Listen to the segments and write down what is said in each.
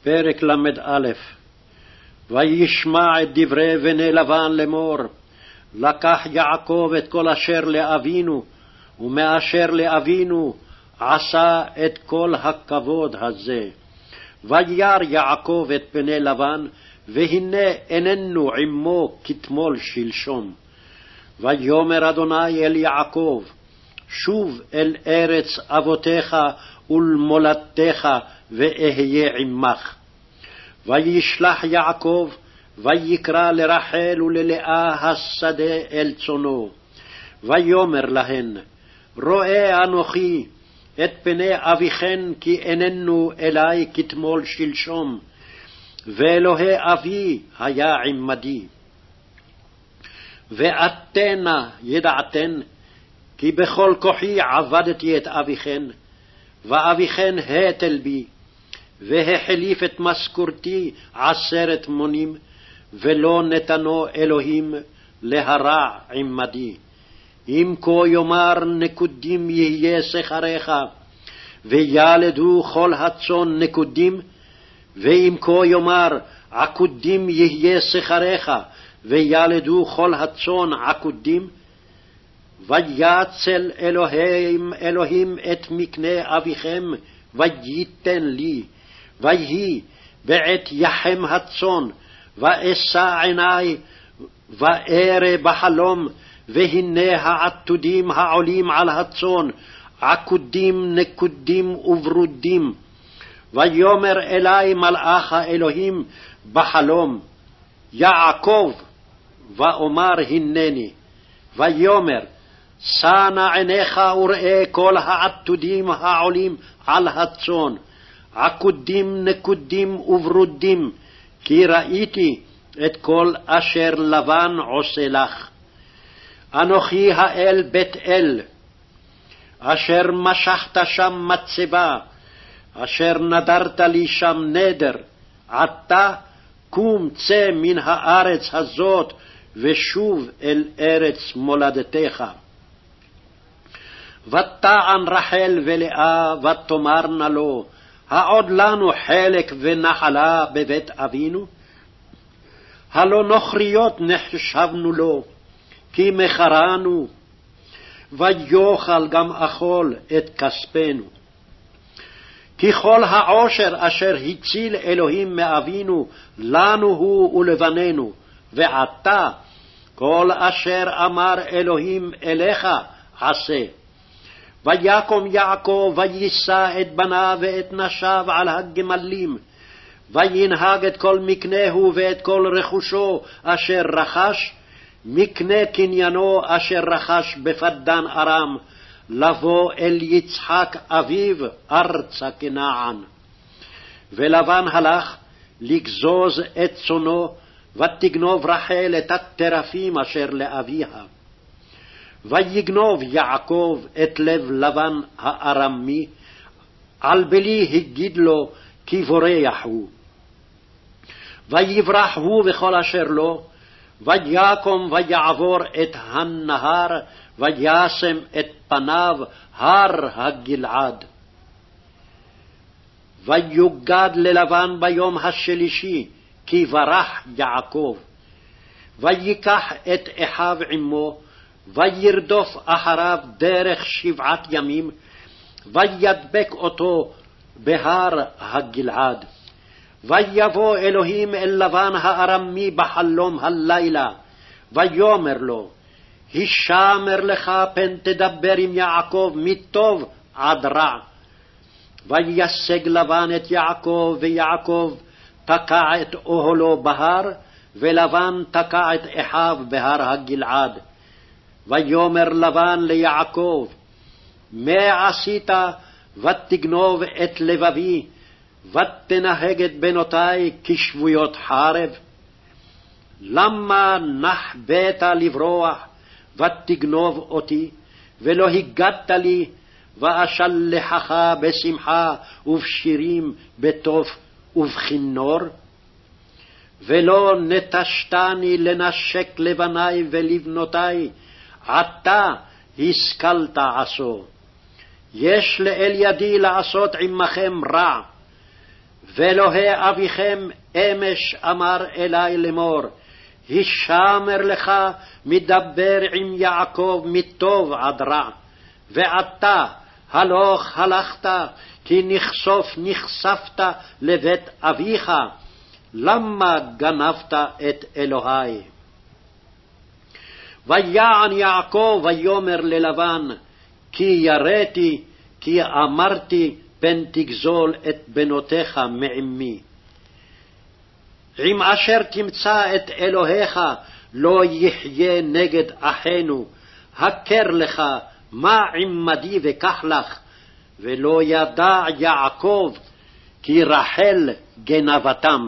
פרק ל"א. וישמע את דברי בני לבן לאמור, לקח יעקב את כל אשר לאבינו, ומאשר לאבינו עשה את כל הכבוד הזה. וירא יעקב את בני לבן, והנה איננו עמו כתמול שלשום. ויאמר אדוני אל יעקב, שוב אל ארץ אבותיך ולמולדתך, ואהיה עמך. וישלח יעקב, ויקרא לרחל וללאה השדה אל צונו. ויאמר להן, רואה אנוכי את פני אביכן, כי איננו אלי כתמול שלשום, ואלוהי אבי היה עמדי. ואתנה ידעתן, כי בכל כוחי עבדתי את אביכן, ואביכן התל בי, והחליף את משכורתי 10 מונים, ולא נתנו אלוהים להרע עמדי. אם כה יאמר נקודים יהיה שכריך, וילדו כל הצאן נקודים, ואם כה יאמר עקודים יהיה שכריך, וילדו כל הצאן עקודים, ויצל אלוהים את מקנה אביכם, וייתן לי. ויהי בעת יחם הצאן, ואשא עיני, וארא בחלום, והנה העתודים העולים על הצאן, עקודים נקודים וברודים. ויאמר אלי מלאך האלוהים בחלום, יעקב, ואומר הנני. ויאמר, שא נא עיניך וראה כל העתודים העולים על הצאן, עקודים נקודים וברודים, כי ראיתי את כל אשר לבן עושה לך. אנוכי האל בית אל, אשר משכת שם מצבה, אשר נדרת לי שם נדר. עתה קום צא מן הארץ הזאת, ושוב אל ארץ מולדתך. ותען רחל ולאה, ותאמרנה לו, העוד לנו חלק ונחלה בבית אבינו? הלא נוכריות נחשבנו לו, כי מכרנו, ויאכל גם אכול את כספנו. כי כל העושר אשר הציל אלוהים מאבינו, לנו הוא ולבנינו, ועתה כל אשר אמר אלוהים אליך עשה. ויקום יעקב ויישא את בניו ואת נשיו על הגמלים, וינהג את כל מקנהו ואת כל רכושו אשר רכש, מקנה קניינו אשר רכש בפדן ארם, לבוא אל יצחק אביו ארצה כנען. ולבן הלך לגזוז את צונו, ותגנוב רחל את הטרפים אשר לאביה. ויגנוב יעקב את לב לבן הארמי, על בלי הגיד לו, כי בורח הוא. ויברח הוא וכל אשר לו, ויקום ויעבור את הנהר, וישם את פניו הר הגלעד. ויוגד ללבן ביום השלישי, כי ברח יעקב. ויקח את אחיו עמו, וירדוף אחריו דרך 7 ימים, וידבק אותו בהר הגלעד. ויבוא אלוהים אל לבן הארמי בחלום הלילה, ויאמר לו, הישמר לך פן תדבר עם יעקב מטוב עד רע. וישג לבן את יעקב, ויעקב תקע את אוהלו בהר, ולבן תקע את אחיו בהר הגלעד. ויאמר לבן ליעקב, מה עשית ותגנוב את לבבי, ותנהג את בנותי כשבויות חרב? למה נחבאת לברוח ותגנוב אותי, ולא הגדת לי, ואשלחך בשמחה ובשירים, בטוב ובכינור? ולא נטשתני לנשק לבני ולבנותי, עתה השכלת עשו. יש לאל ידי לעשות עמכם רע, ואלוהי אביכם אמש אמר אלי לאמור, הישמר לך מדבר עם יעקב מטוב עד רע, ועתה הלוך הלכת, כי נחשפת לבית אביך, למה גנבת את אלוהי? ויען יעקב ויאמר ללבן, כי יראתי, כי אמרתי, פן תגזול את בנותיך מעמי. עם אשר תמצא את אלוהיך לא יחיה נגד אחינו, הכר לך מה עמדי וקח לך. ולא ידע יעקב כי רחל גנבתם.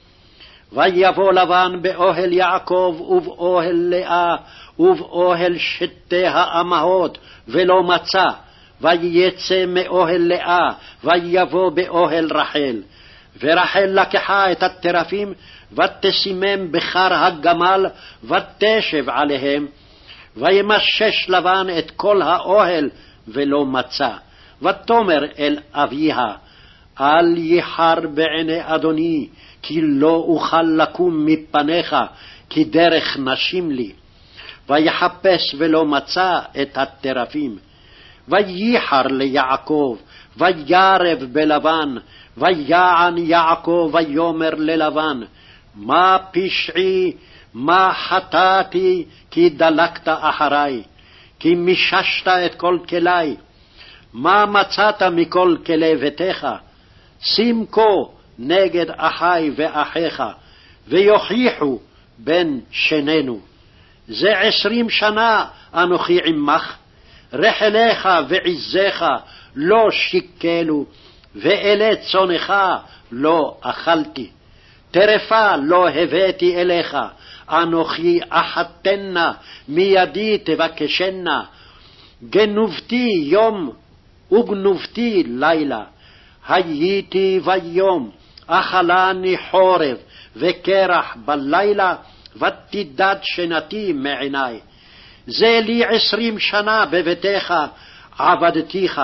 ויבוא לבן באוהל יעקב ובאוהל לאה ובאוהל שתי האמהות ולא מצא. ויצא מאוהל לאה ויבוא באוהל רחל. ורחל לקחה את הטרפים ותשימם בחר הגמל ותשב עליהם. וימשש לבן את כל האוהל ולא מצא. ותאמר אל אביה, אל יחר בעיני אדוני, כי לא אוכל לקום מפניך, כי דרך נשים לי. ויחפש ולא מצא את הטרפים. וייחר ליעקב, וירב בלבן, ויען יעקב ויאמר ללבן, מה פשעי, מה חטאתי, כי דלקת אחרי, כי מיששת את כל כלי. מה מצאת מכל כלי ביתך? שים כה נגד אחי ואחיך, ויוכיחו בין שנינו. זה 20 שנה אנוכי עמך, רחליך ועזיך לא שיקלו, ואלי צונך לא אכלתי. טרפה לא הבאתי אליך, אנוכי אחתנה, מידי תבקשנה. גנובתי יום וגנובתי לילה, הייתי ביום, אכלני חורב וקרח בלילה, ותדד שנתי מעיני. זה לי 20 שנה בביתך עבדתיך,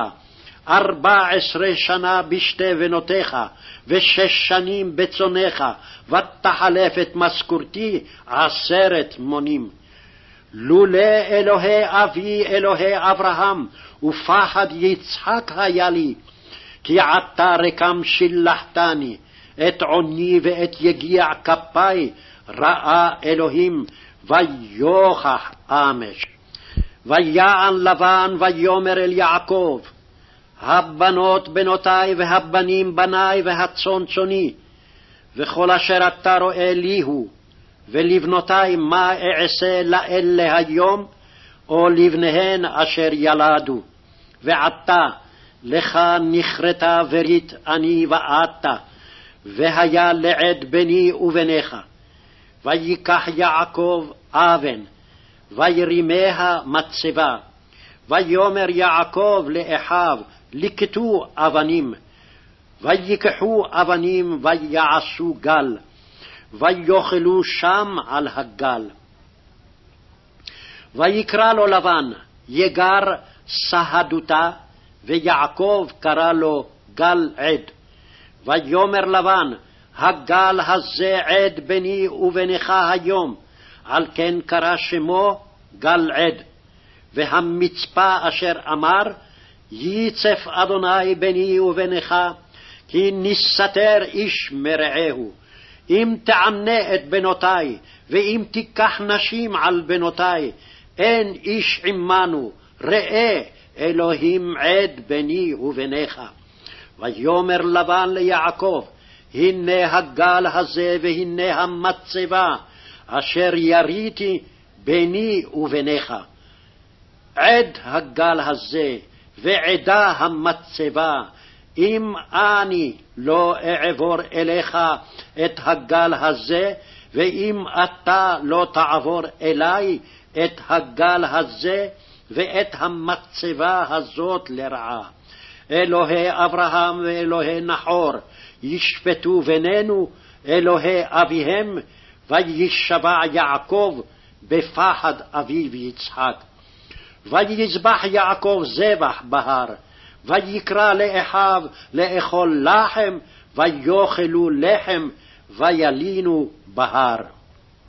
14 שנה בשתי בנותיך, ו6 שנים בצונך, ותחלף את משכורתי 10 מונים. לולא אלוהי אבי אלוהי אברהם, ופחד יצחק היה לי, כי עתה רקם שילחתני, את עוני ואת יגיע כפי, ראה אלוהים, ויוכח אמש. ויען לבן ויאמר אל יעקב, הבנות בנותי והבנים בני והצאן צאני, וכל אשר אתה רואה לי הוא, ולבנותי מה אעשה לאלה היום, או לבניהן אשר ילדו. ועתה לך נכרתה ברית אני ואתה, והיה לעד ביני וביניך. ויקח יעקב אבן, וירימיה מצבה. ויאמר יעקב לאחיו, לקטו אבנים. ויקחו אבנים ויעשו גל, ויאכלו שם על הגל. ויקרא לו לבן, יגר סהדותה, ויעקב קרא לו גל עד. ויאמר לבן, הגל הזה עד ביני ובינך היום, על כן קרא שמו גל עד. והמצפה אשר אמר, ייצף אדוני ביני ובינך, כי נסתר איש מרעהו. אם תענה את בנותי, ואם תיקח נשים על בנותי, אין איש עמנו, ראה אלוהים עד ביני וביניך. ויאמר לבן ליעקב, הנה הגל הזה והנה המצבה, אשר יריתי ביני וביניך. עד הגל הזה ועדה המצבה, אם אני לא אעבור אליך את הגל הזה, ואם אתה לא תעבור אלי את הגל הזה ואת המצבה הזאת לרעה. אלוהי אברהם ואלוהי נחור ישפטו בינינו, אלוהי אביהם, וישבע יעקב בפחד אביו יצחק. ויזבח יעקב זבח בהר, ויקרא לאחיו לאכול לחם, ויאכלו לחם וילינו בהר.